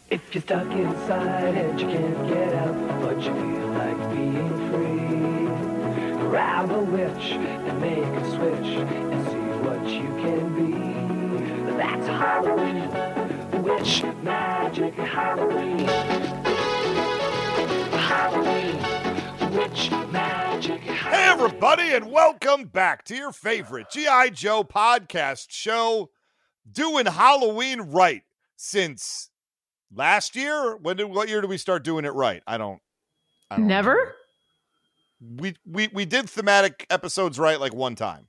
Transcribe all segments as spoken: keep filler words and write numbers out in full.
If you're stuck inside and you can't get out, but you feel like being free, grab a witch and make a switch and see what you can be. That's Halloween, witch magic Halloween. Halloween, witch magic Halloween. Hey everybody, and welcome back to your favorite G I. Joe podcast show, doing Halloween right since last year. When did what year did we start doing it right? I don't. I don't Never. Remember. We we we did thematic episodes right like one time.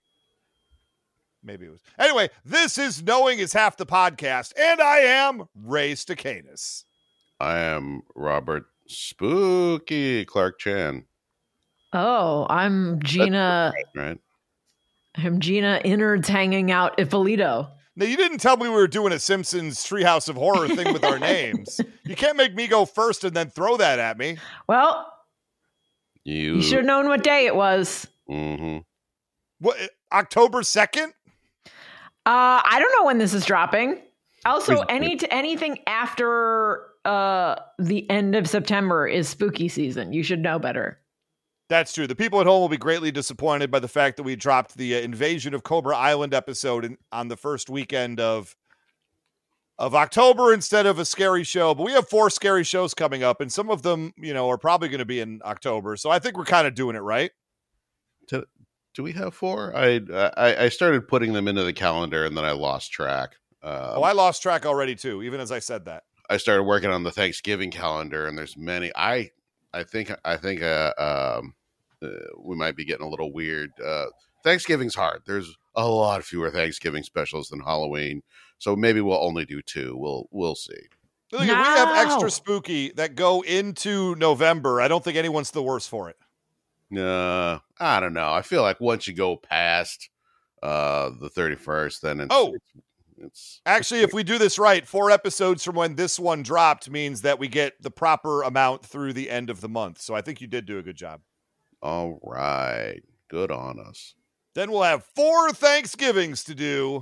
Maybe it was. Anyway, this is Knowing is Half the Podcast, and I am Ray Stakanis. I am Robert Spooky Clark Chan. Oh, I'm Gina. Right. I'm Gina Innards hanging out Ippolito. Now, you didn't tell me we were doing a Simpsons Treehouse of Horror thing with our names. You can't make me go first and then throw that at me. Well, You, you should have known what day it was. Mm-hmm. What, October second? Uh, I don't know when this is dropping. Also, Please- any anything after uh, the end of September is spooky season. You should know better. That's true. The people at home will be greatly disappointed by the fact that we dropped the uh, Invasion of Cobra Island episode in, on the first weekend of of October instead of a scary show. But we have four scary shows coming up, and some of them, you know, are probably going to be in October. So I think we're kind of doing it right. Do, do we have four? I, I I started putting them into the calendar and then I lost track. Um, Oh, I lost track already too, even as I said that. I started working on the Thanksgiving calendar, and there's many. I I think I think uh, um, uh, we might be getting a little weird. Uh, Thanksgiving's hard. There's a lot fewer Thanksgiving specials than Halloween, so maybe we'll only do two. We'll we'll see. Look, if we have No. extra spooky that go into November, I don't think anyone's the worse for it. Uh, I don't know. I feel like once you go past uh, the thirty-first, then it's, Oh. it's, it's Actually, if we do this right, four episodes from when this one dropped means that we get the proper amount through the end of the month. So I think you did do a good job. all right. Good on us. Then we'll have four Thanksgivings to do.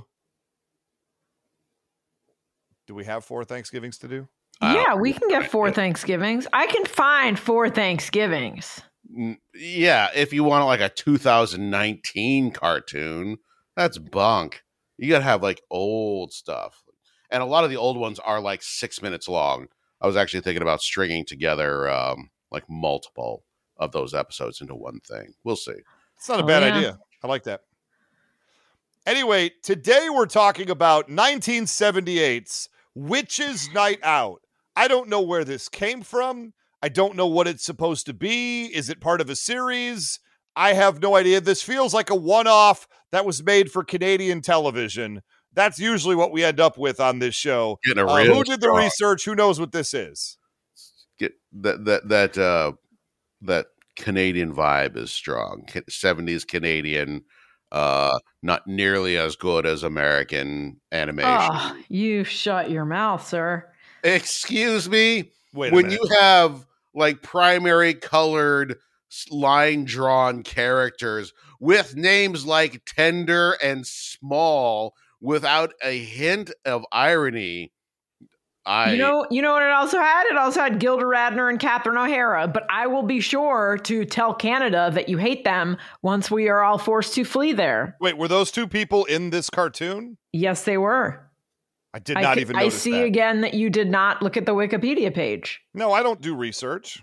Do we have four Thanksgivings to do? I Yeah, don't- we can get four Thanksgivings. I can find four Thanksgivings. Mm, Yeah, if you want like a two thousand nineteen cartoon, that's bunk. You gotta have like old stuff, and a lot of the old ones are like six minutes long. I was actually thinking about stringing together um, like multiple of those episodes into one thing. We'll see. It's not a Oh, bad yeah. idea. I like that. Anyway, today we're talking about nineteen seventy-eight's Witches Night Out. I don't know where this came from. I don't know what it's supposed to be. Is it part of a series? I have no idea. This feels like a one-off that was made for Canadian television. That's usually what we end up with on this show. Getting a Uh, real who did the strong- research? Who knows what this is? Get that that that uh, that Canadian vibe is strong. seventies Canadian, uh, not nearly as good as American animation. Oh, you shut your mouth, sir. Excuse me. Wait a When minute. you have like primary colored s- line drawn characters with names like Tender and Small without a hint of irony, I You know, you know what it also had? It also had Gilda Radner and Catherine O'Hara. But I will be sure to tell Canada that you hate them once we are all forced to flee there. Wait, were those two people in this cartoon? Yes, they were. I did I, not ca- even I notice see that. again that you did not look at the Wikipedia page. No, I don't do research.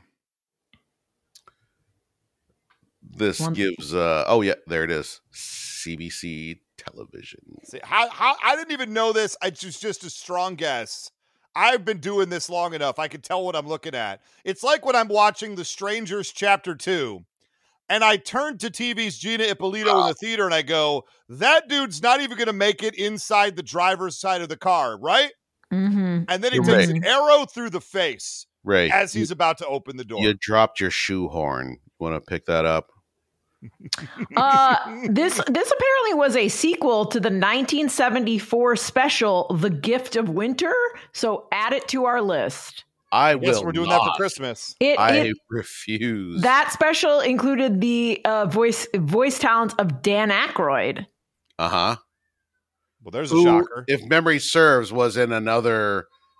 this One- gives uh oh yeah, there it is. C B C television. See, how, how I didn't even know this. I just just a strong guess. I've been doing this long enough. I can tell what I'm looking at. It's like when I'm watching The Strangers Chapter two, and I turn to T V's Gina Ippolito in the theater, and I go, "That dude's not even going to make it inside the driver's side of the car, right?" Mm-hmm. And then he You're takes right. an arrow through the face Ray, as he's about to open the door. you dropped your shoehorn. Want to pick that up? Uh, this this apparently was a sequel to the nineteen seventy-four special, The Gift of Winter. So add it to our list. I will. Yes, we're doing that for not. Christmas. It, I it refuse. that special included the uh, voice voice talent of Dan Aykroyd. Uh huh. Well, there's a Who, shocker. if memory serves, was in another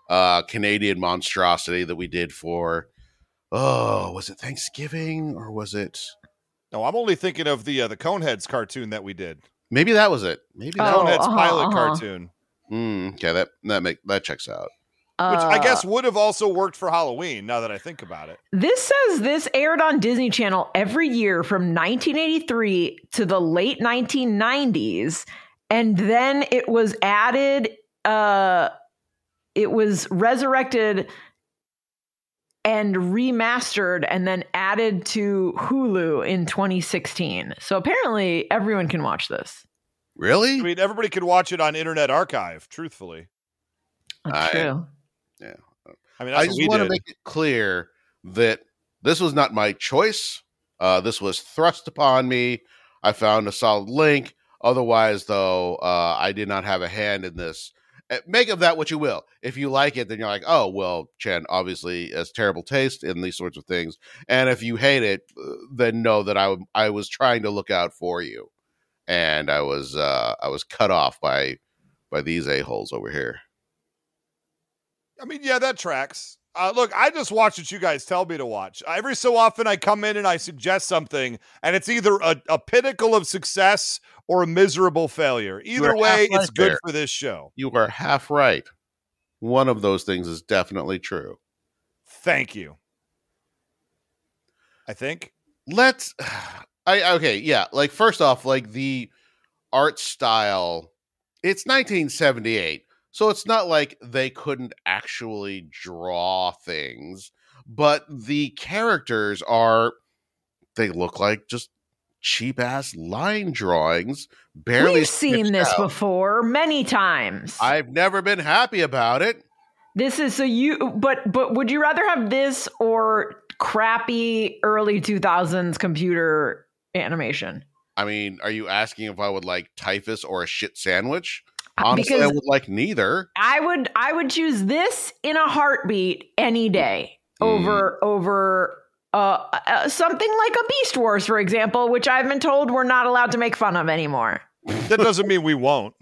uh, Canadian monstrosity that we did for, oh, was it Thanksgiving or was it? No, I'm only thinking of the uh, the Coneheads cartoon that we did. Maybe that was it. Maybe that. Oh, Coneheads uh-huh, pilot uh-huh. cartoon, Mm, okay, that that make that checks out. which I Uh, guess would have also worked for Halloween. Now that I think about it, This says this aired on Disney Channel every year from nineteen eighty-three to the late nineteen nineties, and then it was added. Uh, it was resurrected and remastered, and then added to Hulu in twenty sixteen. So apparently, everyone can watch this. Really? I mean, everybody could watch it on Internet Archive. Truthfully, That's I- true. I mean, I that's just what we want to did. make it clear that this was not my choice. Uh, this was thrust upon me. I found a solid link. Otherwise, though, uh, I did not have a hand in this. Uh, Make of that what you will. If you like it, then you're like, oh, well, Chen obviously has terrible taste in these sorts of things. And if you hate it, uh, then know that I, w- I was trying to look out for you. And I was uh, I was cut off by by these a-holes over here. I mean, yeah, that tracks. Uh, look, I just watch what you guys tell me to watch. Every so often I come in and I suggest something, and it's either a, a pinnacle of success or a miserable failure. Either are way, half right it's good there. for this show. You are half right. One of those things is definitely true. Thank you. I think. Let's I okay, yeah. Like first off, like the art style, it's nineteen seventy-eight. So it's not like they couldn't actually draw things, but the characters are they look like just cheap ass line drawings, barely We've seen sketched this out. before many times. I've never been happy about it. This is so you, but but would you rather have this or crappy early two thousands computer animation? I mean, are you asking if I would like typhus or a shit sandwich? Honestly, I Because would like neither. I would I would choose this in a heartbeat any day over over uh, uh, something like a Beast Wars, for example, which I've been told we're not allowed to make fun of anymore. That doesn't mean we won't.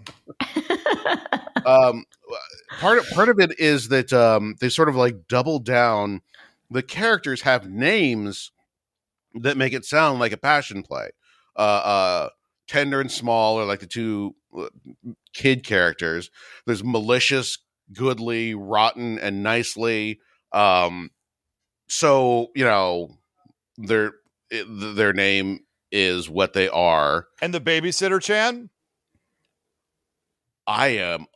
um, part of, part of it is that um, they sort of like double down. The characters have names that make it sound like a passion play. Uh, uh, Tender and Small are like the two uh, kid characters. There's Malicious, Goodly, Rotten, and Nicely. Um, so you know their it, their name is what they are. And the babysitter Chan? I am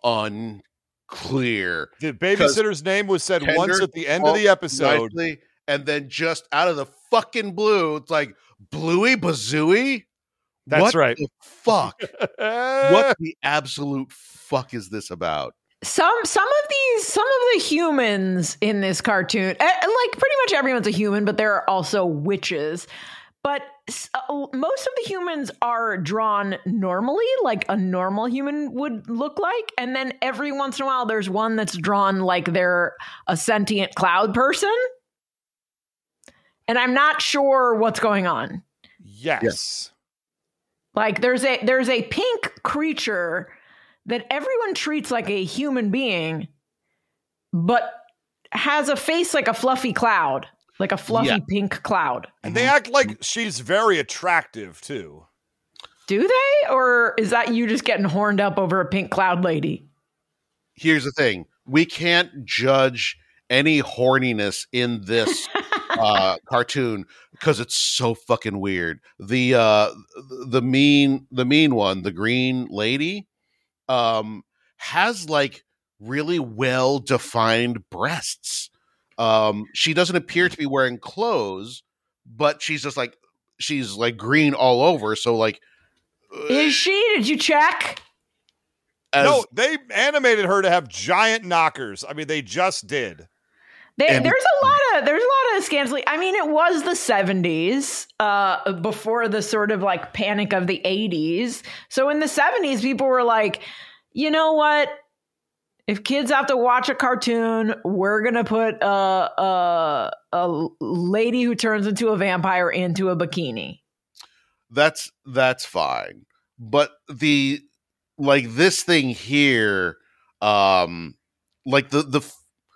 unclear. The babysitter's name was said Tender, once at the end of the episode. Nicely, and then just out of the fucking blue, it's like Bluey Bazooey. That's what right. The fuck? What the absolute fuck is this about? Some some of these some of the humans in this cartoon, uh, like pretty much everyone's a human, but there are also witches. But s- uh, most of the humans are drawn normally, like a normal human would look like, and then every once in a while, there's one that's drawn like they're a sentient cloud person, and I'm not sure what's going on. Yes. Like there's a there's a pink creature that everyone treats like a human being, but has a face like a fluffy cloud, like a fluffy Yeah. pink cloud. And they act like she's very attractive, too. Do they? Or is that you just getting horned up over a pink cloud lady? Here's the thing: we can't judge any horniness in this uh, cartoon because it's so fucking weird. The uh, the mean the mean one, the green lady, um, has like really well defined breasts. Um, she doesn't appear to be wearing clothes, but she's just like she's like green all over. So like, Is she? Did you check? as, no, they animated her to have giant knockers. I mean, they just did. They, And- there's a lot of there's a lot of scantily. I mean, it was the seventies, uh, before the sort of like panic of the eighties. So in the seventies, people were like, you know what? If kids have to watch a cartoon, we're gonna put a a, a lady who turns into a vampire into a bikini. that's that's fine, but the like this thing here, um, like the the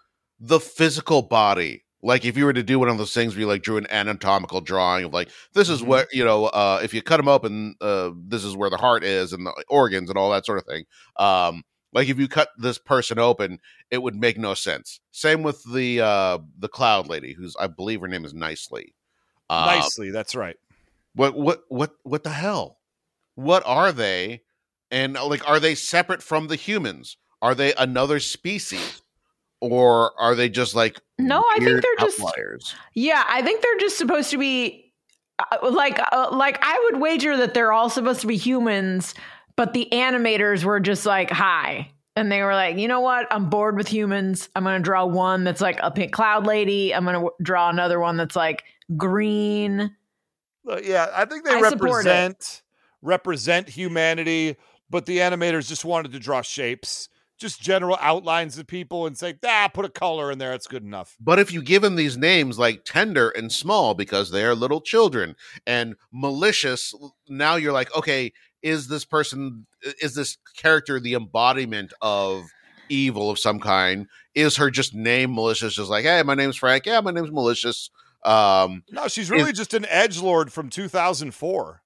the physical body. Like if you were to do one of those things where you like drew an anatomical drawing of like, this is Mhm. what, you know, uh, if you cut them open, uh, this is where the heart is and the organs and all that sort of thing. Um, like if you cut this person open, it would make no sense. Same with the uh, the cloud lady, who's I believe her name is Nicely. Uh, Nicely, that's right. What what what what the hell? What are they? And like, are they separate from the humans? Are they another species? Or are they just like No, I think weird they're just outliers? Yeah, I think they're just supposed to be uh, like uh, like I would wager that they're all supposed to be humans, but the animators were just like, "Hi." And they were like, "You know what? I'm bored with humans. I'm going to draw one that's like a pink cloud lady. I'm going to w- draw another one that's like green." Uh, yeah, I think they I support it. represent represent humanity, but the animators just wanted to draw shapes, just general outlines of people, and say, "Ah, put a color in there. It's good enough." But if you give them these names like tender and small because they are little children, and malicious, now you're like, okay, is this person, is this character the embodiment of evil of some kind? Is her just name malicious? Just like, hey, my name's Frank. Yeah, my name's malicious. Um, No, she's really Is- just an edgelord from two thousand four.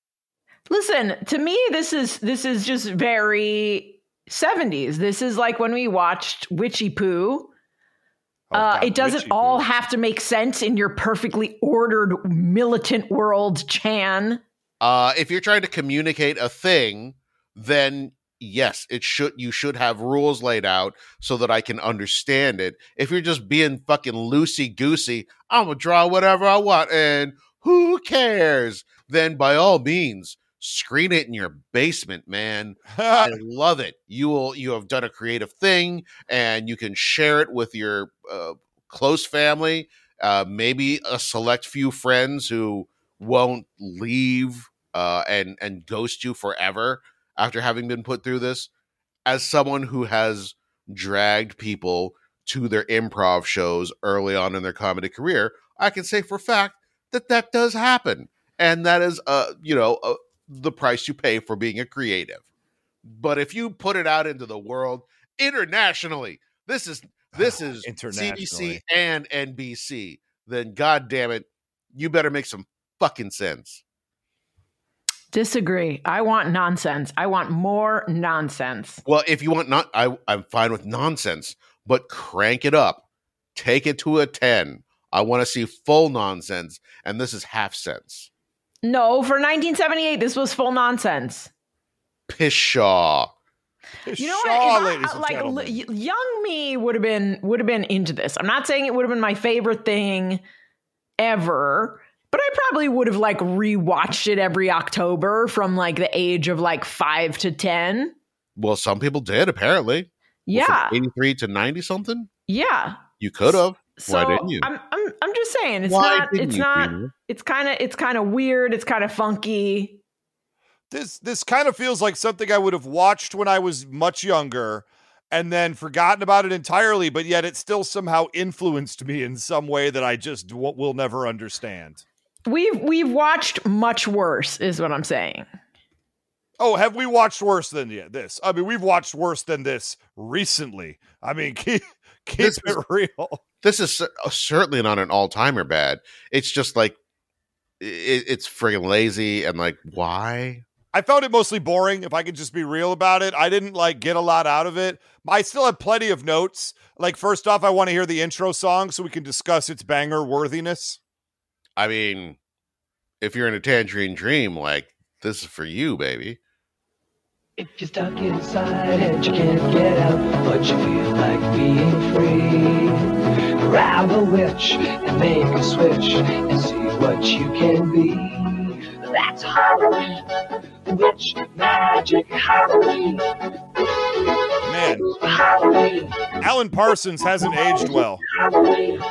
Listen, to me this is this is just very seventies. This is like when we watched Witchy Poo. Oh, uh, God, it doesn't Witchy all Poo. have to make sense in your perfectly ordered militant world, Chan. Uh, if you're trying to communicate a thing, then yes, it should. You should have rules laid out so that I can understand it. If you're just being fucking loosey goosey, I'm gonna draw whatever I want, and who cares? Then by all means, screen it in your basement, man. I love it. You will. You have done a creative thing, and you can share it with your uh, close family, uh, maybe a select few friends who won't leave uh, and and ghost you forever after having been put through this. As someone who has dragged people to their improv shows early on in their comedy career, I can say for a fact that that does happen, and that is uh you know uh, the price you pay for being a creative. But if you put it out into the world internationally, this is this is C B C Internationally. and N B C, then god damn it, you better make some fucking sense. Disagree. I want nonsense. I want more nonsense. Well, if you want not, I, I'm fine with nonsense, but crank it up. Take it to a ten. I want to see full nonsense, and this is half sense. No, for nineteen seventy-eight, this was full nonsense. Pshaw. You know Shaw, what? If I- ladies and like gentlemen. l- y- young me would have been would have been into this. I'm not saying it would have been my favorite thing ever, but I probably would have like rewatched it every October from like the age of like five to ten. Well, some people did, apparently. Well, from Yeah, eighty-three to ninety something? yeah. You could have. So Why didn't you? I'm I'm I'm just saying it's Why not didn't it's you, not Peter? it's kind of it's kind of weird. It's kind of funky. This this kind of feels like something I would have watched when I was much younger and then forgotten about it entirely, but yet it still somehow influenced me in some way that I just w- will never understand. We've we've watched much worse, is what I'm saying. Oh, have we watched worse than yeah, this? I mean, we've watched worse than this recently. I mean, keep, keep This it is- real. This is cer- certainly not an all-timer bad. It's just like, it, it's friggin' lazy and like, why? I found it mostly boring, if I could just be real about it. I didn't like get a lot out of it. I still have plenty of notes. Like, first off, I want to hear the intro song so we can discuss its banger worthiness. I mean, if you're in a Tangerine Dream, like, this is for you, baby. If you're stuck inside and you can't get out, but you feel like being free, grab a witch and make a switch and see what you can be. That's Halloween, witch magic Halloween, Man, Halloween, Alan Parsons hasn't aged well. Halloween.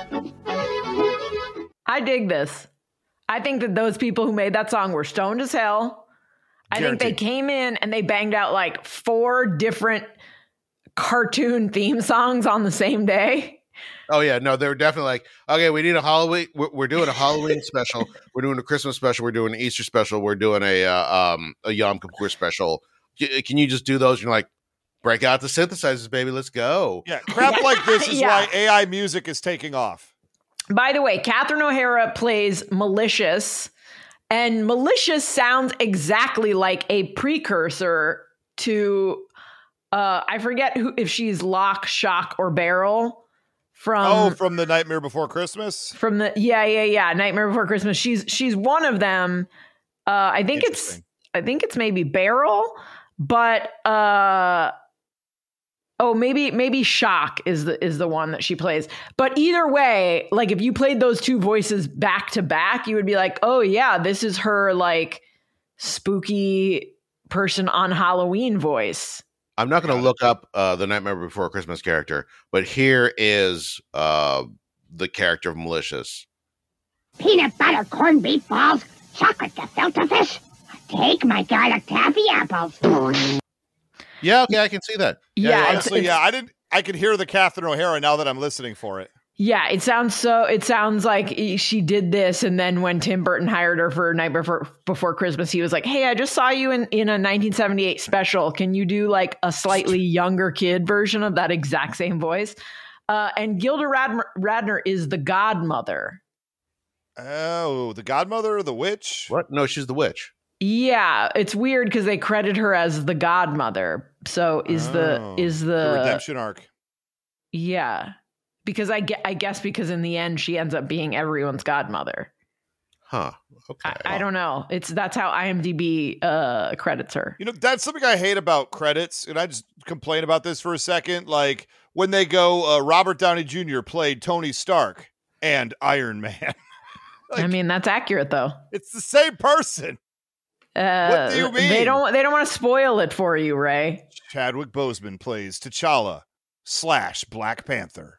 I dig this. I think that those people who made that song were stoned as hell. I think they Guaranteed. came in and they banged out like four different cartoon theme songs on the same day. Oh yeah, no, they were definitely like, okay, we need a Halloween. We're, we're doing a Halloween special. We're doing a Christmas special. We're doing an Easter special. We're doing a uh, um a Yom Kippur special. C- Can you just do those? And you're like, break out the synthesizers, baby. Let's go. Yeah, crap like this is Yeah. why A I music is taking off. By the way, Catherine O'Hara plays Malicious, and Malicious sounds exactly like a precursor to, uh, I forget who if she's Lock, Shock, or Barrel from. Oh, from the Nightmare Before Christmas. From the yeah yeah yeah Nightmare Before Christmas. She's she's one of them. Uh, I think it's Interesting. I think it's maybe Barrel, but uh, oh maybe maybe Shock is the is the one that she plays. But either way, like if you played those two voices back to back, you would be like, oh yeah, this is her like spooky person on Halloween voice. I'm not going to look up uh, the Nightmare Before Christmas character, but here is uh, the character of Malicious. Peanut butter corned beef balls, chocolate gefilte fish. Take my garlic taffy apples. Yeah, okay, I can see that. Yeah, Yeah, it's- honestly, it's- yeah. I didn't. I could hear the Catherine O'Hara now that I'm listening for it. Yeah, it sounds so. It sounds like she did this, and then when Tim Burton hired her for Night Before Before Christmas, he was like, "Hey, I just saw you in in a nineteen seventy-eight special. Can you do like a slightly younger kid version of that exact same voice?" Uh, and Gilda Radner, Radner is the godmother. Oh, the godmother or the witch? What? No, she's the witch. Yeah, it's weird because they credit her as the godmother. So is the Oh, is the, the redemption arc? yeah. Because I, ge- I guess because in the end she ends up being everyone's godmother. Huh. Okay. I, I don't know. It's that's how IMDb uh, credits her. You know, that's something I hate about credits, and I just complain about this for a second. Like when they go, uh, Robert Downey Junior played Tony Stark and Iron Man. Like, I mean, that's accurate though. it's the same person. Uh, What do you mean? They don't. They don't want to spoil it for you, Ray. Chadwick Boseman plays T'Challa slash Black Panther.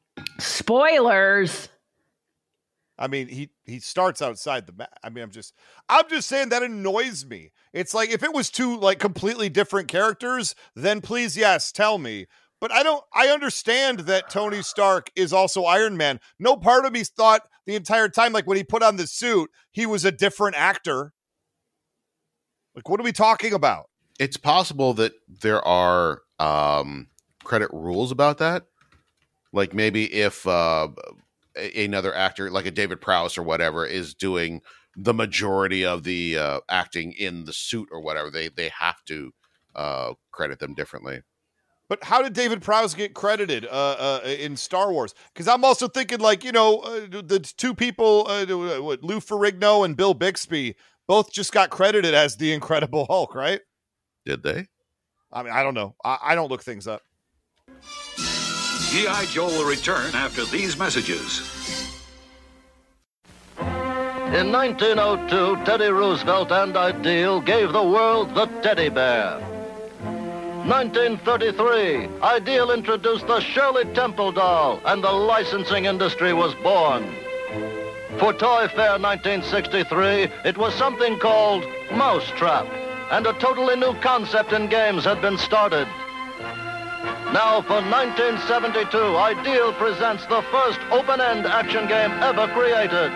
Spoilers. I mean, he he starts outside the map. I mean, I'm just I'm just saying that annoys me. It's like if it was two like completely different characters, then please, yes, tell me. But I don't I understand that Tony Stark is also Iron Man. No part of me thought the entire time, like when he put on the suit, he was a different actor. Like, what are we talking about? It's possible that there are um, credit rules about that. Like maybe if uh, a- another actor, like a David Prowse or whatever, is doing the majority of the uh, acting in the suit or whatever, they they have to uh, credit them differently. But how did David Prowse get credited uh, uh, in Star Wars? Because I'm also thinking, like, you know, uh, the two people, uh, what, Lou Ferrigno and Bill Bixby, both just got credited as the Incredible Hulk, right? Did they? I mean, I don't know. I, I don't look things up. G I. Joe will return after these messages. In nineteen oh two, Teddy Roosevelt and Ideal gave the world the teddy bear. nineteen thirty-three, Ideal introduced the Shirley Temple doll, and the licensing industry was born. For Toy Fair nineteen sixty-three, it was something called Mousetrap, and a totally new concept in games had been started. Now for nineteen seventy-two, Ideal presents the first open-end action game ever created.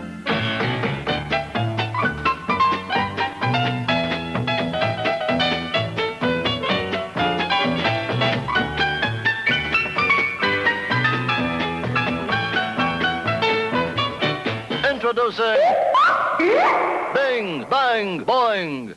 Introducing Bing, Bang, Boing.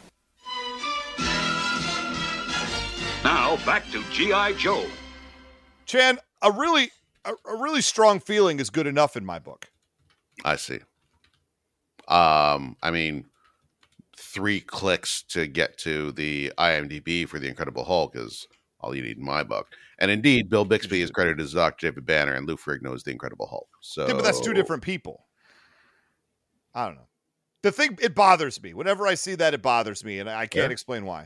Now back to G I. Joe. Chan, a really, a, a really strong feeling is good enough in my book. I see. Um, I mean, three clicks to get to the IMDb for The Incredible Hulk is all you need in my book. And indeed, Bill Bixby is credited as Doctor David Banner, and Lou Ferrigno is The Incredible Hulk. So, Yeah, but that's two different people. I don't know. The thing, it bothers me. Whenever I see that, it bothers me, and I can't Yeah. explain why.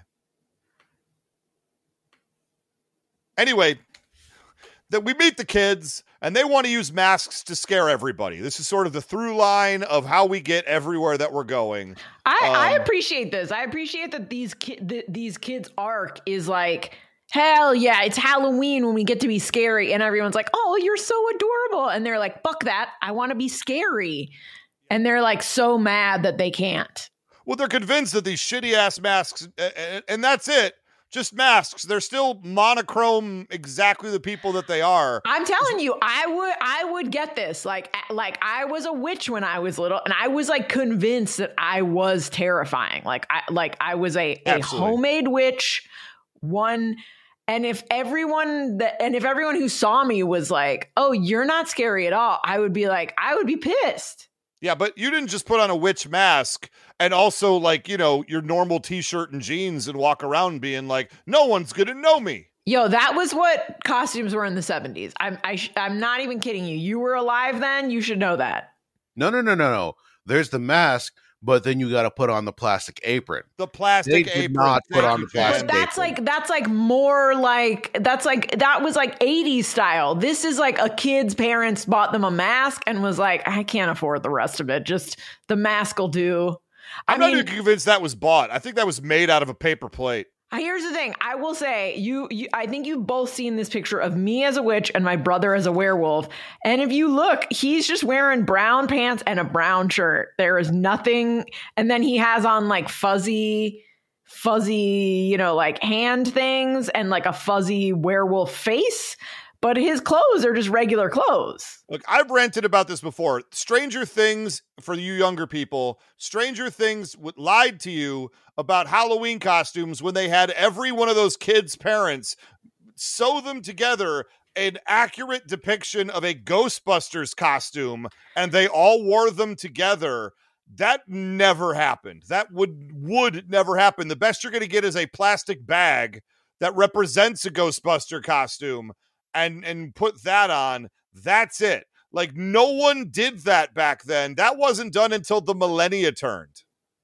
Anyway, that we meet the kids, and they want to use masks to scare everybody. This is sort of the through line of how we get everywhere that we're going. I, I Um, appreciate this. I appreciate that these ki- th- these kids' arc is like, hell yeah, it's Halloween when we get to be scary, and everyone's like, oh, you're so adorable, and they're like, fuck that, I want to be scary, and they're like so mad that they can't. Well, they're convinced that these shitty ass masks, a- a- and that's it, just masks. They're still monochrome, exactly the people that they are. I'm telling you, I would I would get this. Like like I was a witch when I was little, and I was like convinced that I was terrifying. Like I like I was a, a homemade witch. One, and if everyone that and if everyone who saw me was like, "Oh, you're not scary at all," I would be like, I would be pissed. Yeah, but you didn't just put on a witch mask and also, like, you know, your normal t-shirt and jeans and walk around being like, no one's going to know me. Yo, that was what costumes were in the seventies. I'm I sh- I'm not even kidding you. You were alive then. You should know that. No, no, no, no, no. There's the mask, but then you got to put on the plastic apron. The plastic they apron. Did not put on the plastic But that's apron. like that's like more like that's like that was like eighties style. This is like a kid's parents bought them a mask and was like, I can't afford the rest of it. Just the mask will do. I'm I not mean, even convinced that was bought. I think that was made out of a paper plate. Here's the thing. I will say you, you I think you've both seen this picture of me as a witch and my brother as a werewolf. And if you look, he's just wearing brown pants and a brown shirt. There is nothing. And then he has on like fuzzy, fuzzy, you know, like hand things and like a fuzzy werewolf face. But his clothes are just regular clothes. Look, I've ranted about this before. Stranger Things, for you younger people, Stranger Things w- lied to you about Halloween costumes when they had every one of those kids' parents sew them together an accurate depiction of a Ghostbusters costume, and they all wore them together. That never happened. That would would never happen. The best you're going to get is a plastic bag that represents a Ghostbuster costume. And and put that on. That's it. Like, no one did that back then. That wasn't done until the millennia turned.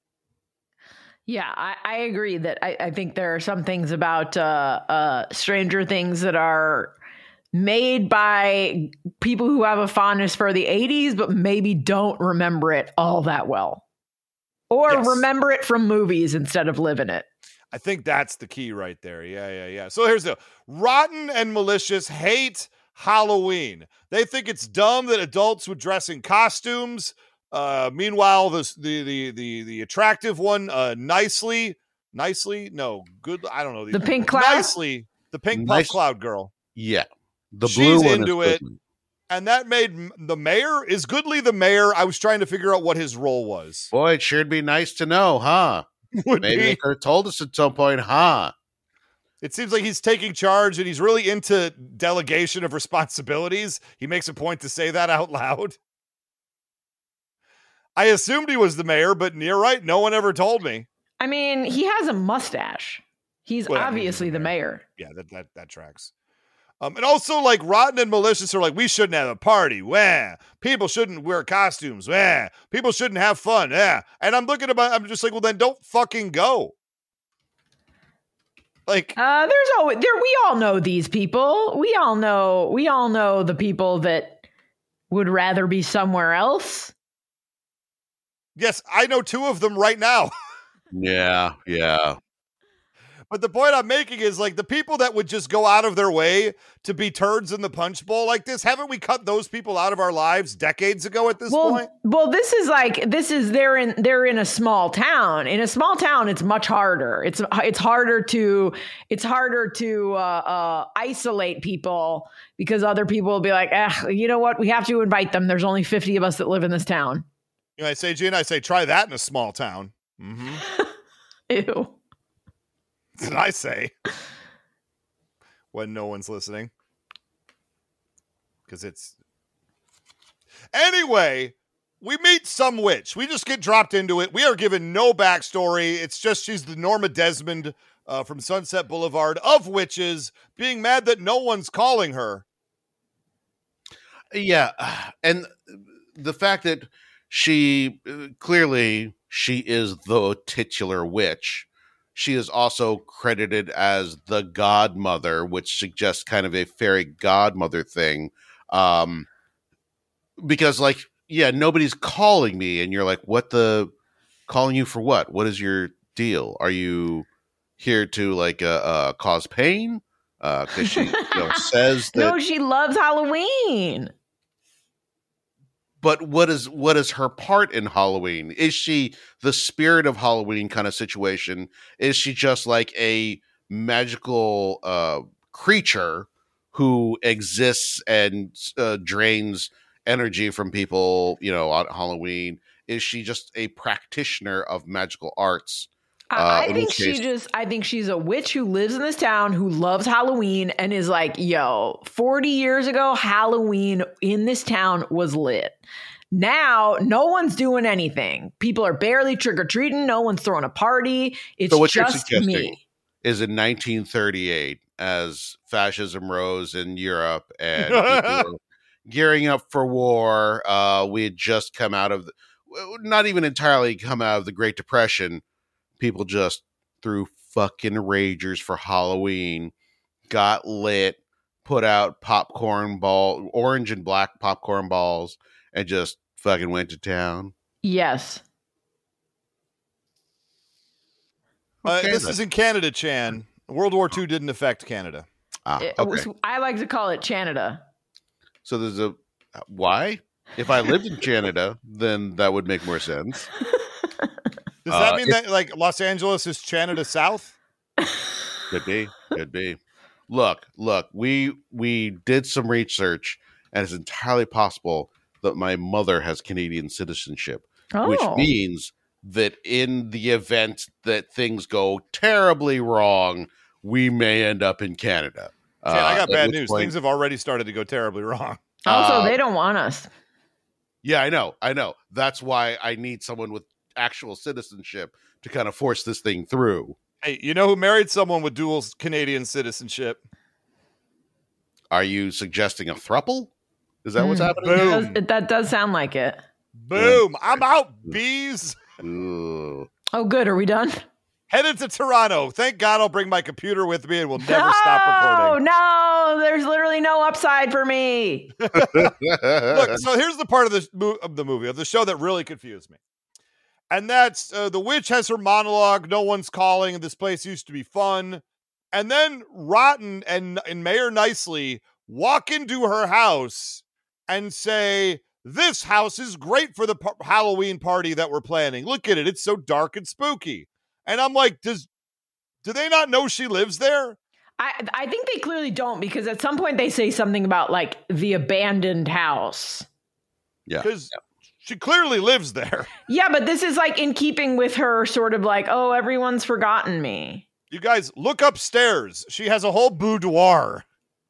Yeah, I, I agree that I, I think there are some things about uh, uh, Stranger Things that are made by people who have a fondness for the eighties, but maybe don't remember it all that well. Or Yes. remember it from movies instead of living it. I think that's the key right there. Yeah, yeah, yeah. So here's the Rotten and Malicious hate Halloween. They think it's dumb that adults would dress in costumes. Uh, meanwhile, this, the the the the attractive one, uh, nicely, nicely, no, good. I don't know The pink cloud? Nicely, the pink Nice- puff cloud girl, Yeah. The She's blue one into is it. good. and that made m- the mayor is Goodley the mayor. I was trying to figure out what his role was. Boy, it sure'd be nice to know, huh? Would Maybe be- they could have told us at some point, huh? It seems like he's taking charge and he's really into delegation of responsibilities. He makes a point to say that out loud. I assumed he was the mayor, but you're right. No one ever told me. I mean, he has a mustache. He's Well, that means obviously he's the mayor. Yeah, that that, that tracks. Um, and also, like, Rotten and Malicious are like, we shouldn't have a party. Wah. People shouldn't wear costumes. Wah. People shouldn't have fun. Yeah. And I'm looking about, I'm just like, well, then don't fucking go. Like, Uh, there's always there. We all know these people. We all know. We all know the people that would rather be somewhere else. yes, I know two of them right now. Yeah, yeah. But the point I'm making is, like, the people that would just go out of their way to be turds in the punch bowl like this, haven't we cut those people out of our lives decades ago at this Well, point? well, this is like this is they're in they're in a small town. In a small town, it's much harder. It's it's harder to it's harder to uh, uh, isolate people because other people will be like, eh, you know what? We have to invite them. There's only fifty of us that live in this town. You know, I say, Gene, I say, try that in a small town. Mm-hmm. Ew. That's what I say when no one's listening. Because it's... Anyway, we meet some witch. We just get dropped into it. We are given no backstory. It's just she's the Norma Desmond uh, from Sunset Boulevard of witches, being mad that no one's calling her. Yeah, and the fact that she uh, clearly she is the titular witch. She is also credited as the godmother, which suggests kind of a fairy godmother thing. Um, because, like, yeah, nobody's calling me, and you're like, what the calling you for what? What is your deal? Are you here to like uh, uh cause pain? Uh, because she you know, says that. No, she loves Halloween. But what is what is her part in Halloween? Is she the spirit of Halloween kind of situation? Is she just like a magical uh, creature who exists and uh, drains energy from people, you know, on Halloween? Is she just a practitioner of magical arts? Uh, I, I in think which she case- just, I think she's a witch who lives in this town, who loves Halloween and is like, yo, forty years ago, Halloween in this town was lit. Now, no one's doing anything. People are barely trick-or-treating. No one's throwing a party. It's So what you're just suggesting me. is in nineteen thirty-eight, as fascism rose in Europe and people were gearing up for war, uh, we had just come out of, the, not even entirely come out of the Great Depression. People just threw fucking ragers for Halloween, got lit, put out popcorn ball, orange and black popcorn balls, and just fucking went to town. Yes. Uh, Okay, this then. is in Canada, Chan. World War Two didn't affect Canada. Ah, It okay. was- I like to call it Canada. So there's a why? If I lived in Canada, then that would make more sense. Does that Uh, mean that like Los Angeles is Canada South? Could be, could be. Look, look, we we did some research, and it's entirely possible that my mother has Canadian citizenship, which Oh. means that in the event that things go terribly wrong, we may end up in Canada. Chan, I Uh, got at bad which news. point- Things have already started to go terribly wrong. Also, uh, they don't want us. Yeah, I know, I know. That's why I need someone with actual citizenship to kind of force this thing through. Hey, you know who married someone with dual Canadian citizenship? Are you suggesting a thruple? Is that what's Mm. happening? It Boom. does- it- that does sound like it. Boom. I'm out, bees. Ooh. Oh, good. Are we done? Headed to Toronto. Thank God I'll bring my computer with me and we'll never stop recording. No, there's literally no upside for me. Look, so here's the part of the, mo- of the movie, of the show that really confused me. And that's uh, the witch has her monologue. No one's calling. This place used to be fun. And then Rotten and, and Mayor Nicely walk into her house and say, this house is great for the p- Halloween party that we're planning. Look at it. It's so dark and spooky. And I'm like, does do they not know she lives there? I I think they clearly don't, because at some point they say something about like the abandoned house. Yeah. Because she clearly lives there. Yeah, but this is like in keeping with her sort of like, oh, everyone's forgotten me. You guys, look upstairs. She has a whole boudoir.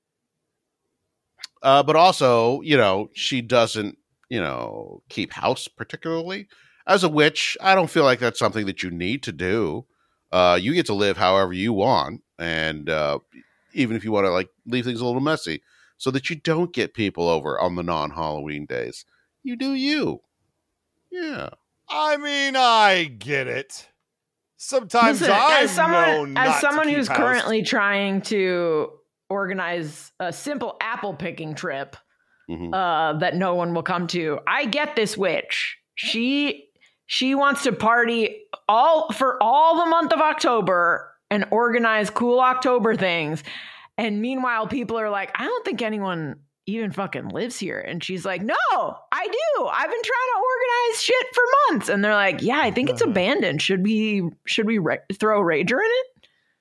Uh, but also, you know, she doesn't, you know, keep house particularly. As a witch, I don't feel like that's something that you need to do. Uh, you get to live however you want. And uh, even if you want to, like, leave things a little messy so that you don't get people over on the non-Halloween days. You do you. Yeah. I mean, I get it. Sometimes Listen, I'm as someone, known not as to someone keep who's house. currently trying to organize a simple apple picking trip Mhm. uh, that no one will come to, I get this witch. She she wants to party all for all the month of October and organize cool October things. And meanwhile, people are like, I don't think anyone even fucking lives here. And she's like, no, I do. I've been trying to organize shit for months. And they're like, yeah, I think it's abandoned. Should we should we ra- throw Rager in it?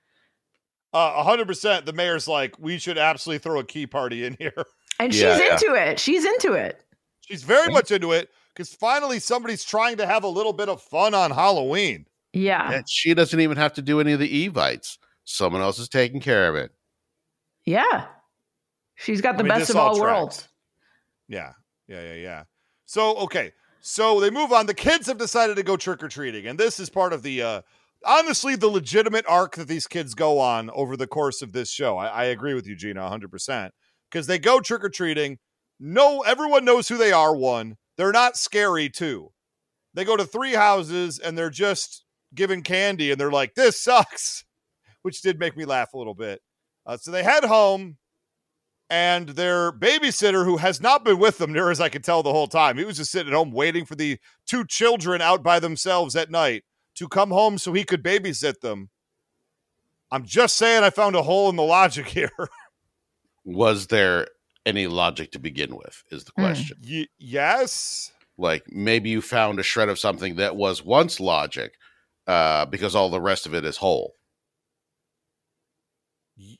Uh, one hundred percent. The mayor's like, we should absolutely throw a key party in here. And Yeah, she's yeah. into it. She's into it. She's very much into it because finally somebody's trying to have a little bit of fun on Halloween. Yeah. And she doesn't even have to do any of the Evites. Someone else is taking care of it. Yeah. She's got the I mean, best this of all tracks. worlds. Yeah, yeah, yeah, yeah. So, okay. So they move on. The kids have decided to go trick-or-treating. And this is part of the, uh, honestly, the legitimate arc that these kids go on over the course of this show. I, I agree with you, Gina, one hundred percent. Because they go trick-or-treating. No, everyone knows who they are, one. They're not scary, two. They go to three houses, and they're just giving candy, and they're like, this sucks, which did make me laugh a little bit. Uh, so they head home. And their babysitter, who has not been with them near as I could tell the whole time, he was just sitting at home waiting for the two children out by themselves at night to come home so he could babysit them. I'm just saying I found a hole in the logic here. Was there any logic to begin with, is the Hmm. question. y- yes. Like, maybe you found a shred of something that was once logic uh, because all the rest of it is whole.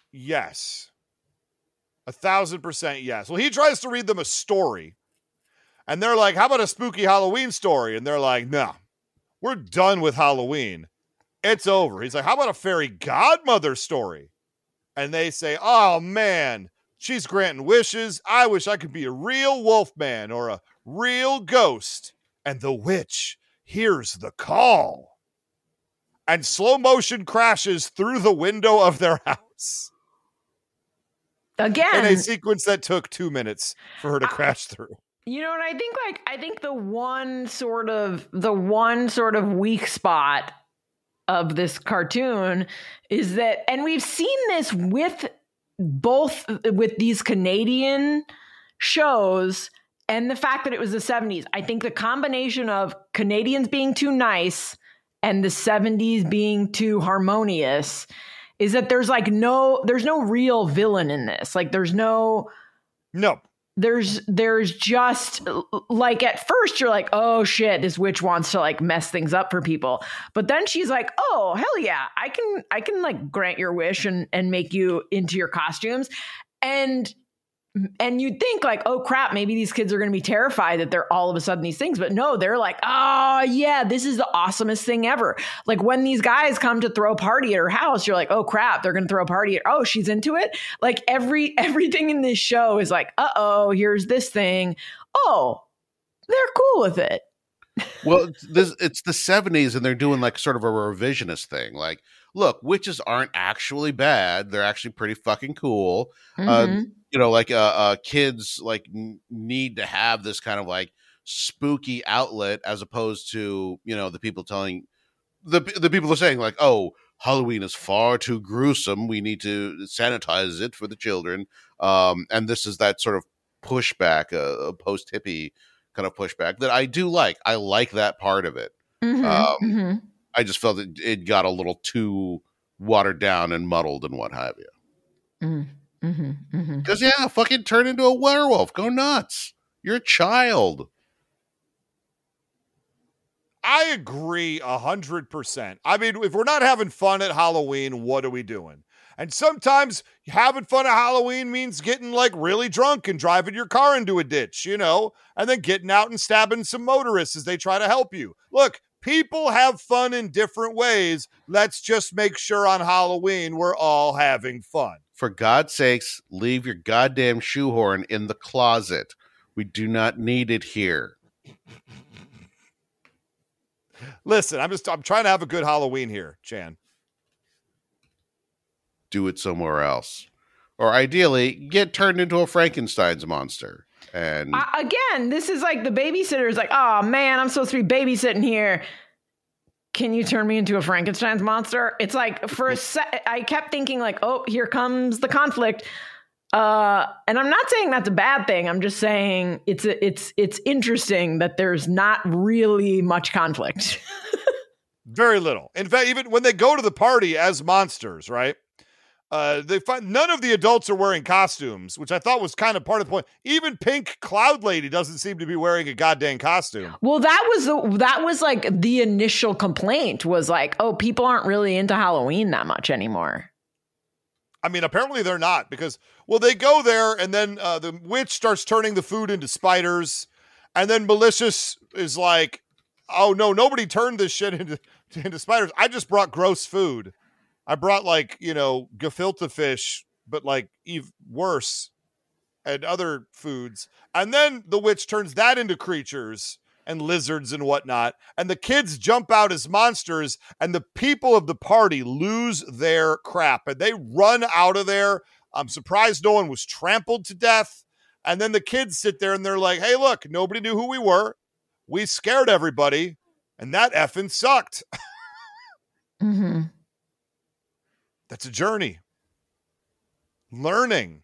Yes. A thousand percent yes. Well, he tries to read them a story. And they're like, how about a spooky Halloween story? And they're like, no, we're done with Halloween. It's over. He's like, how about a fairy godmother story? And they say, oh, man, she's granting wishes. I wish I could be a real wolf man or a real ghost. And the witch hears the call. And slow motion crashes through the window of their house. Again. In a sequence that took two minutes for her to crash through. You know, and I think like I think the one sort of the one sort of weak spot of this cartoon is that, and we've seen this with both with these Canadian shows and the fact that it was the seventies. I think the combination of Canadians being too nice and the seventies being too harmonious is that there's like no, there's no real villain in this. Like there's no, no, there's, there's just like, at first you're like, oh shit, this witch wants to like mess things up for people. But then she's like, oh, hell yeah, I can, I can like grant your wish and, and make you into your costumes. And And you'd think like, oh crap, maybe these kids are going to be terrified that they're all of a sudden these things. But no, they're like, oh yeah, this is the awesomest thing ever. Like when these guys come to throw a party at her house, you're like, oh crap, they're going to throw a party at, oh, she's into it. Like every, everything in this show is like, uh-oh, here's this thing. Oh, they're cool with it. Well, it's, this, it's the seventies and they're doing like sort of a revisionist thing. Like, look, witches aren't actually bad. They're actually pretty fucking cool. Mm-hmm. Uh, you know, like uh, uh, kids like n- need to have this kind of like spooky outlet as opposed to, you know, the people telling the the people are saying like, oh, Halloween is far too gruesome. We need to sanitize it for the children. Um, and this is that sort of pushback, uh, a post hippie kind of pushback that I do like. I like that part of it. Mm-hmm. Um, mm-hmm. I just felt it, it got a little too watered down and muddled and what have you. Mm-hmm. Mm-hmm, mm-hmm. Because, yeah, fucking turn into a werewolf. Go nuts. You're a child. I agree a hundred percent. I mean, if we're not having fun at Halloween, what are we doing? And sometimes having fun at Halloween means getting like really drunk and driving your car into a ditch, you know, and then getting out and stabbing some motorists as they try to help you. Look, people have fun in different ways. Let's just make sure on Halloween we're all having fun. For God's sakes, leave your goddamn shoehorn in the closet. We do not need it here. Listen, I'm just I'm trying to have a good Halloween here, Chan. Do it somewhere else. Or ideally, get turned into a Frankenstein's monster. And uh, again, this is like the babysitter's like, oh man, I'm supposed to be babysitting here. Can you turn me into a Frankenstein's monster? It's like for a se- I kept thinking like, oh, here comes the conflict. Uh, and I'm not saying that's a bad thing. I'm just saying it's a, it's it's interesting that there's not really much conflict. Very little. In fact, even when they go to the party as monsters, right? Uh, they find none of the adults are wearing costumes, which I thought was kind of part of the point. Even Pink Cloud Lady doesn't seem to be wearing a goddamn costume. Well, that was the, that was like the initial complaint was like, oh, people aren't really into Halloween that much anymore. I mean, apparently they're not because, well, they go there and then uh, the witch starts turning the food into spiders. And then Malicious is like, oh, no, nobody turned this shit into, into spiders. I just brought gross food. I brought like, you know, gefilte fish, but like even worse and other foods. And then the witch turns that into creatures and lizards and whatnot. And the kids jump out as monsters and the people of the party lose their crap and they run out of there. I'm surprised no one was trampled to death. And then the kids sit there and they're like, hey, look, nobody knew who we were. We scared everybody. And that effing sucked. Mm-hmm. That's a journey. Learning.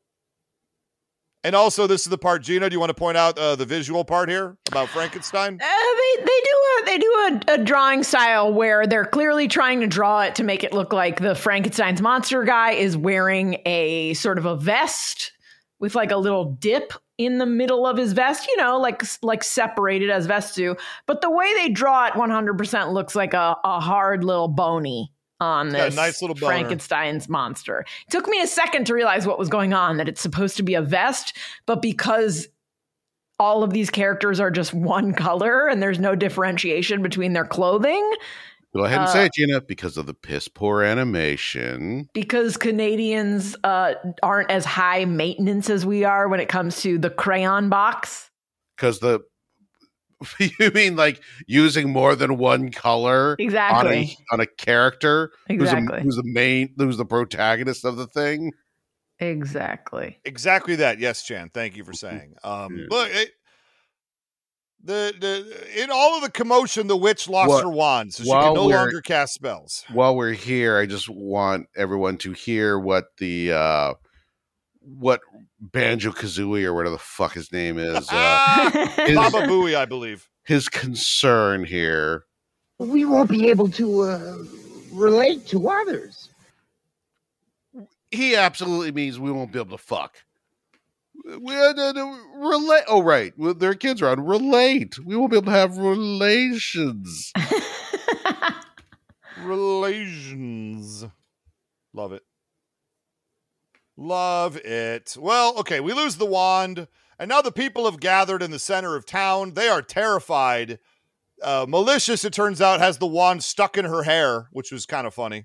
And also, this is the part, Gina, do you want to point out uh, the visual part here about Frankenstein? Uh, they they do a they do a, a drawing style where they're clearly trying to draw it to make it look like the Frankenstein's monster guy is wearing a sort of a vest with like a little dip in the middle of his vest, you know, like like separated as vests do. But the way they draw it one hundred percent looks like a, a hard little bony. on It's got a this nice little boner. Frankenstein's monster. It took me a second to realize what was going on, that it's supposed to be a vest, but because all of these characters are just one color and there's no differentiation between their clothing. Go ahead and uh, say it, Gina, because of the piss poor animation. Because Canadians uh, aren't as high maintenance as we are when it comes to the crayon box. Because the, you mean like using more than one color Exactly. on a, on a character Exactly. who's, a, who's the main, who's the protagonist of the thing? Exactly. Exactly that. Yes, Chan. Thank you for saying. Um, Yeah. But it, the the in all of the commotion, the witch lost What- her wand, so she while can no we're- longer cast spells. While we're here, I just want everyone to hear what the uh, what Banjo Kazooie or whatever the fuck his name is, uh, Ah, is Baba Booey, I believe. his concern here. We won't be able to uh, relate to others. He absolutely means we won't be able to fuck. We uh, no, no, relate. Oh, right. Well, their kids around. Relate. We won't be able to have relations. Relations. Love it. Love it. Well, okay, we lose the wand, and now the people have gathered in the center of town. They are terrified. Uh, Malicious, it turns out, has the wand stuck in her hair, which was kind of funny.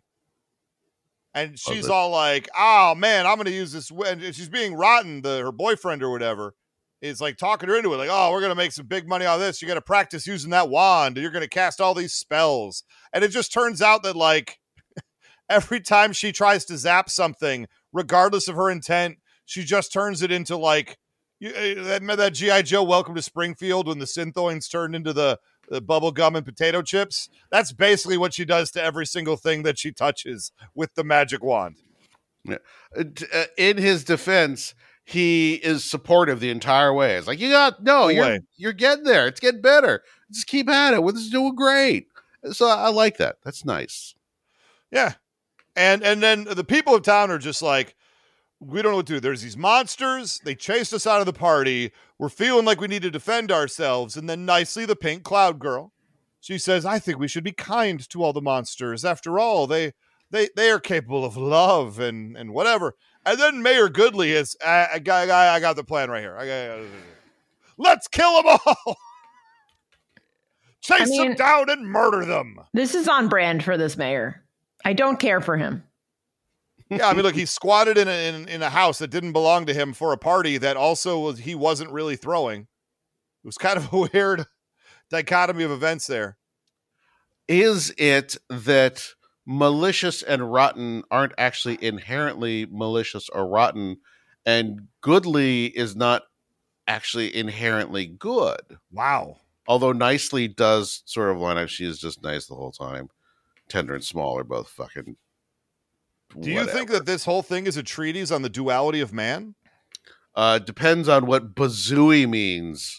And she's it. all like, oh, man, I'm going to use this. w-" And she's being rotten, the her boyfriend or whatever. Is like talking her into it, like, oh, we're going to make some big money on this. You got to practice using that wand. You're going to cast all these spells. And it just turns out that, like, every time she tries to zap something, regardless of her intent, she just turns it into, like, you, uh, that, that G I. Joe Welcome to Springfield when the Synthoids turned into the, the bubble gum and potato chips. That's basically what she does to every single thing that she touches with the magic wand. Uh, t- uh, In his defense, he is supportive the entire way. It's like, you got no, No you're way. you're getting there. It's getting better. Just keep at it. We're just doing great. So I, I like that. That's nice. Yeah. And and then the people of town are just like, we don't know what to do. There's these monsters. They chased us out of the party. We're feeling like we need to defend ourselves. And then nicely, the pink cloud girl, she says, I think we should be kind to all the monsters. After all, they they they are capable of love and and whatever. And then Mayor Goodley is, I, I, got, I got the plan right here. I got, let's kill them all. Chase I mean- them down and murder them. This is on brand for this mayor. I don't care for him. Yeah, I mean, look, he squatted in a, in, in a house that didn't belong to him for a party that also was, he wasn't really throwing. It was kind of a weird dichotomy of events there. Is it that malicious and rotten aren't actually inherently malicious or rotten, and Goodley is not actually inherently good? Wow. Although nicely does sort of line up, she is just nice the whole time. Tender and small are both fucking. Do you think that this whole thing is a treatise on the duality of man? Uh, depends on what bazooey means.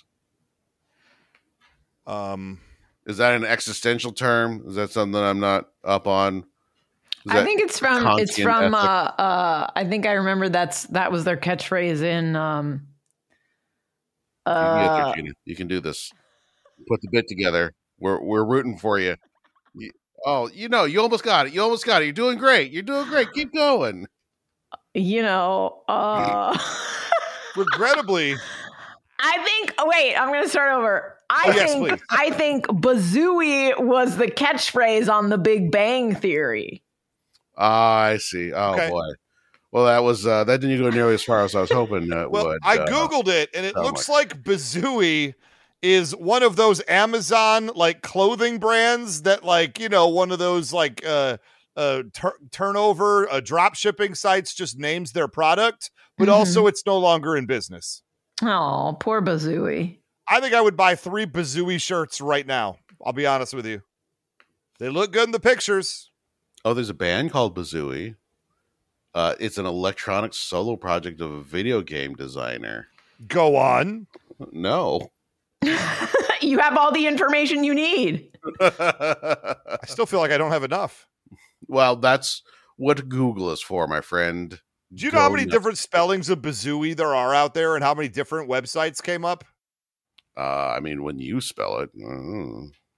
Um, Is that an existential term? Is that something I'm not up on? Is I that think it's from it's Kantian from uh, ethic? uh I think I remember that's that was their catchphrase in um You can, get uh there, Gina. You can do this. Put the bit together. We're we're rooting for you. You- Oh, you know, you almost got it. You almost got it. You're doing great. You're doing great. Keep going. you know uh regrettably, I think wait, I'm gonna start over. I Oh, yes, think please. I think bazooey was the catchphrase on the Big Bang Theory. Ah, I see. Oh Okay. boy. Well, that was uh, that didn't go nearly as far as I was hoping it well, would. I uh, Googled it, and it so looks much. like Bazooey is one of those Amazon like clothing brands that, like, you know, one of those like uh uh tur- turnover uh, drop shipping sites just names their product, but Mhm. also it's no longer in business. Oh, poor bazooey. I think I would buy three Bazooey shirts right now. I'll be honest with you. They look good in the pictures. Oh, there's a band called Bazooey. Uh, it's an electronic solo project of a video game designer. Go on. No. You have all the information you need. I still feel like I don't have enough. Well, that's what Google is for, my friend. Do you know how Go many nuts. different spellings of Bazooey there are out there and how many different websites came up? Uh, I mean, when you spell it, uh,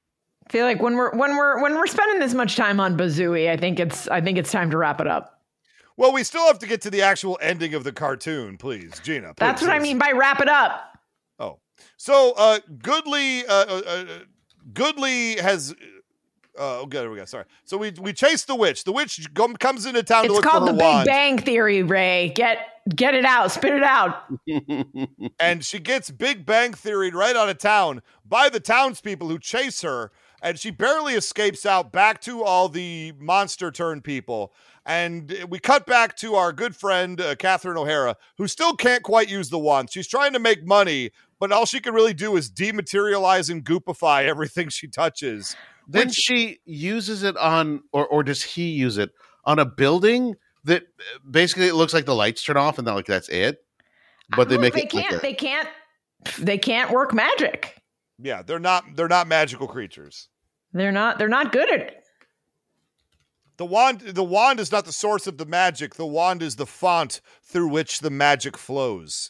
I feel like when we're when we're when we're spending this much time on Bazooey, I think it's I think it's time to wrap it up. Well, we still have to get to the actual ending of the cartoon, please, Gina. Please, That's what I mean by wrap it up. Oh, so uh, Goodley, uh, uh, uh, Goodley has. Uh, oh, good. We go. Sorry. So we we chase the witch. The witch com- comes into town It's to look called for her the wand. Big Bang Theory, Ray. Get get it out. Spit it out. And she gets Big Bang Theory right out of town by the townspeople who chase her. And she barely escapes out back to all the monster turn people. And we cut back to our good friend, uh, Catherine O'Hara, who still can't quite use the wand. She's trying to make money, but all she can really do is dematerialize and goopify everything she touches. Then Which- she uses it on, or or does he use it on a building that basically it looks like the lights turn off and then like that's it. But they Oh, make they it can't like a- they can't they can't work magic. Yeah, they're not they're not magical creatures. They're not they're not good at it. The wand the wand is not the source of the magic. The wand is the font through which the magic flows.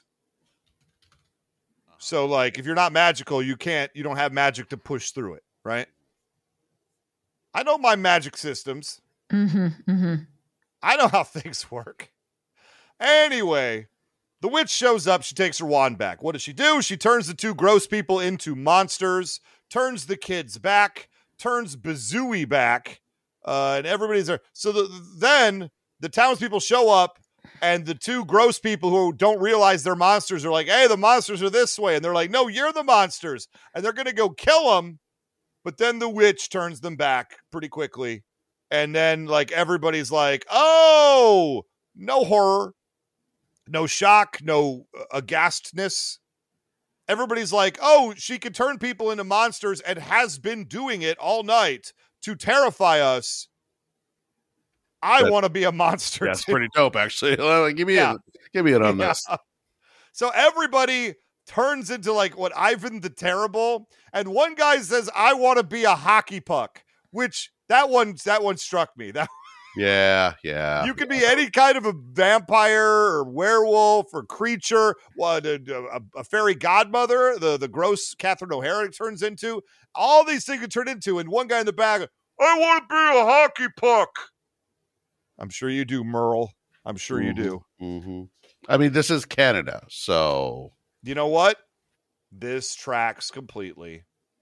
So like if you're not magical, you can't you don't have magic to push through it, right? I know my magic systems. Mm-hmm, mm-hmm. I know how things work. Anyway, the witch shows up. She takes her wand back. What does she do? She turns the two gross people into monsters, turns the kids back, turns Bazooey back, uh, and everybody's there. So the, then the townspeople show up, and the two gross people who don't realize they're monsters are like, hey, the monsters are this way. And they're like, no, you're the monsters. And they're going to go kill them. But then the witch turns them back pretty quickly. And then, like, everybody's like, oh, no horror, no shock, no uh, aghastness. Everybody's like, oh, she could turn people into monsters and has been doing it all night to terrify us. I That- want to be a monster. That's too. pretty dope, actually. Well, give me Yeah. a, give me it on Yeah. this. So everybody turns into like what Ivan the Terrible, and one guy says, "I want to be a hockey puck," which that one that one struck me. That Yeah, yeah. you could be any kind of a vampire or werewolf or creature. What a, a, a fairy godmother, the the gross Catherine O'Hara turns into. All these things can turn into, and one guy in the back, I want to be a hockey puck. I'm sure you do, Merle. I'm sure you do. Mm-hmm. I mean, this is Canada, so You know what? This tracks completely.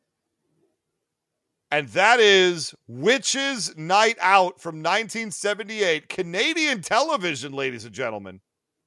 And that is Witches Night Out from nineteen seventy-eight. Canadian television, ladies and gentlemen.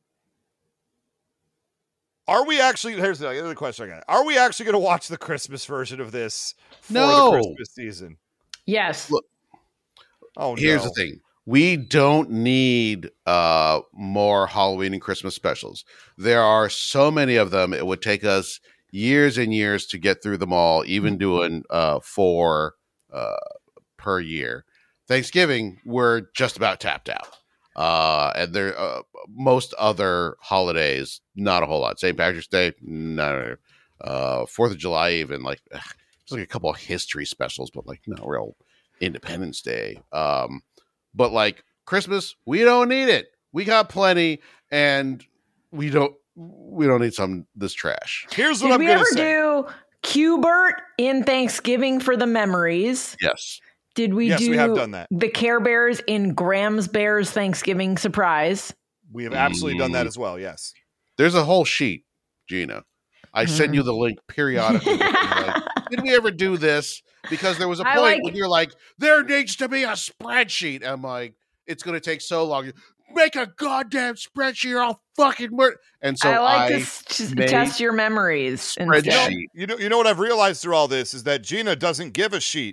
Are we actually, here's the other question I got. Are we actually going to watch the Christmas version of this for No. the Christmas season? Yes. Look, Oh, here's no. the thing. We don't need uh, more Halloween and Christmas specials. There are so many of them. It would take us years and years to get through them all, even doing uh, four uh, per year. Thanksgiving, we're just about tapped out. Uh, and there, uh, most other holidays, not a whole lot. Saint Patrick's Day, no. Uh, Fourth of July, even like ugh, there's like a couple of history specials, but like no real Independence Day. Um, but like Christmas, we don't need it. We got plenty, and we don't we don't need some this trash. Here's what Did I'm we going ever to say. do Q-Bert in Thanksgiving for the Memories? Yes. Did we Yes, do we have done that. the Care Bears in Graham's Bears Thanksgiving Surprise? We have absolutely done that as well, yes. There's a whole sheet, Gina. I send you the link periodically. Like, did we ever do this? Because there was a I point like- when you're like, there needs to be a spreadsheet. I'm like, it's going to take so long. Make a goddamn spreadsheet or I'll fucking murder. And so I like I to s- just made test your memories. spreadsheet. instead. You know, you know what I've realized through all this is that Gina doesn't give a sheet.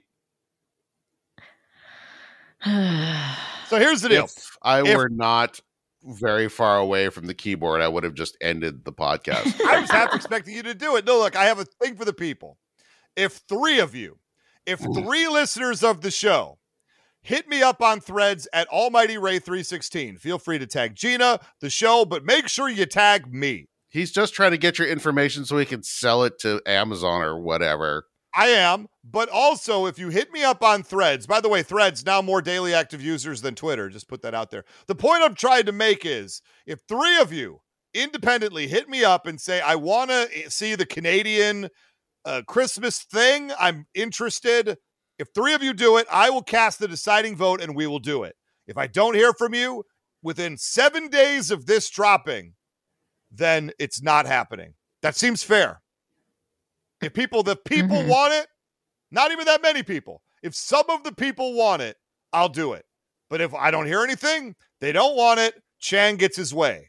So here's the deal. If I If- were not very far away from the keyboard, I would have just ended the podcast. I was half expecting you to do it. No, look, I have a thing for the people. If three of you, if three listeners of the show hit me up on Threads at Almighty Ray three sixteen, feel free to tag Gina, the show, but make sure you tag me. He's just trying to get your information so he can sell it to Amazon or whatever. I am, but also if you hit me up on Threads, by the way, Threads now more daily active users than Twitter, just put that out there. The point I'm trying to make is if three of you independently hit me up and say, I want to see the Canadian uh, Christmas thing, I'm interested, If three of you do it, I will cast the deciding vote and we will do it. If I don't hear from you within seven days of this dropping, then it's not happening. That seems fair. If people, the people Mm-hmm. want it, not even that many people. If some of the people want it, I'll do it. But if I don't hear anything, they don't want it, Chan gets his way.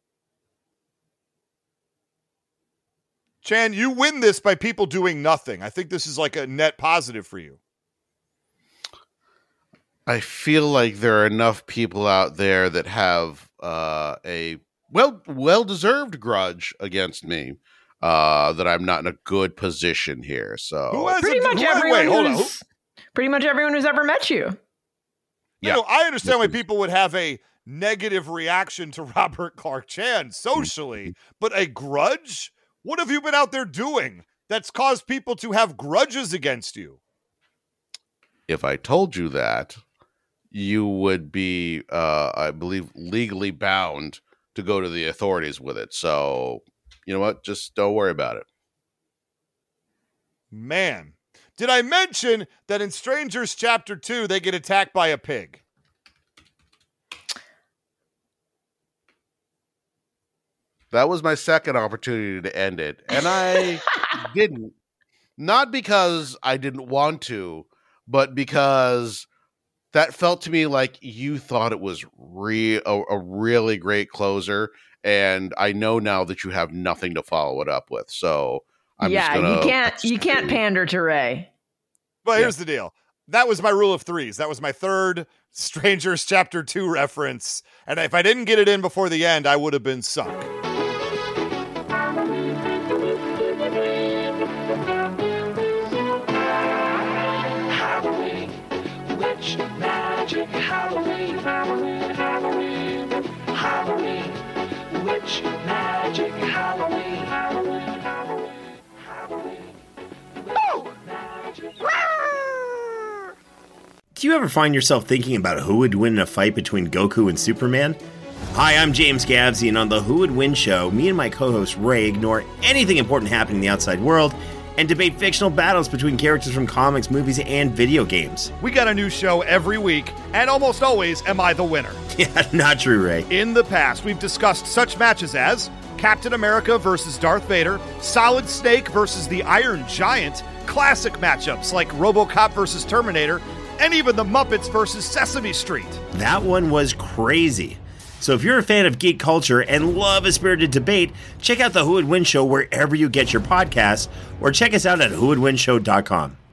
Chan, you win this by people doing nothing. I think this is like a net positive for you. I feel like there are enough people out there that have uh, a well well deserved grudge against me uh, that I'm not in a good position here. So Who has Pretty a, much who, everyone wait, hold on. Who, who's pretty much everyone who's ever met you. you know, I understand why people would have a negative reaction to Robert Clark Chan socially, but a grudge? What have you been out there doing that's caused people to have grudges against you? If I told you that, you would be, uh, I believe, legally bound to go to the authorities with it. So, you know what? Just don't worry about it. Man, did I mention that in Strangers Chapter two, they get attacked by a pig? That was my second opportunity to end it, and I didn't. Not because I didn't want to, but because that felt to me like you thought it was re- a, a really great closer, and I know now that you have nothing to follow it up with. So I'm yeah, just gonna you can't you can't pander to Ray. But Yeah. here's the deal. That was my rule of threes. That was my third Strangers Chapter two reference. And if I didn't get it in before the end, I would have been sunk. Halloween, witch, magic, Halloween, Halloween, Halloween, Halloween, witch, magic, Halloween, Halloween, Halloween, Halloween, witch, magic. Do you ever find yourself thinking about who would win in a fight between Goku and Superman? Hi, I'm James Gavsey, and on the Who Would Win show, me and my co-host Ray ignore anything important happening in the outside world and debate fictional battles between characters from comics, movies, and video games. We got a new show every week, and almost always am I the winner. Yeah, not true, Ray. In the past, we've discussed such matches as Captain America versus Darth Vader, Solid Snake versus the Iron Giant, classic matchups like RoboCop versus Terminator, and even the Muppets versus Sesame Street. That one was crazy. So if you're a fan of geek culture and love a spirited debate, check out the Who Would Win show wherever you get your podcasts, or check us out at who would win show dot com.